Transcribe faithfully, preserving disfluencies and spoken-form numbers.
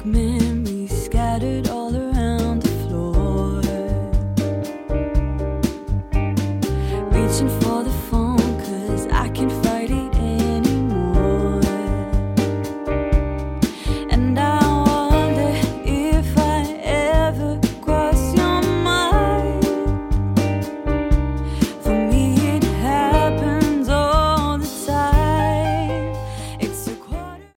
memories scattered all around the floor, reaching for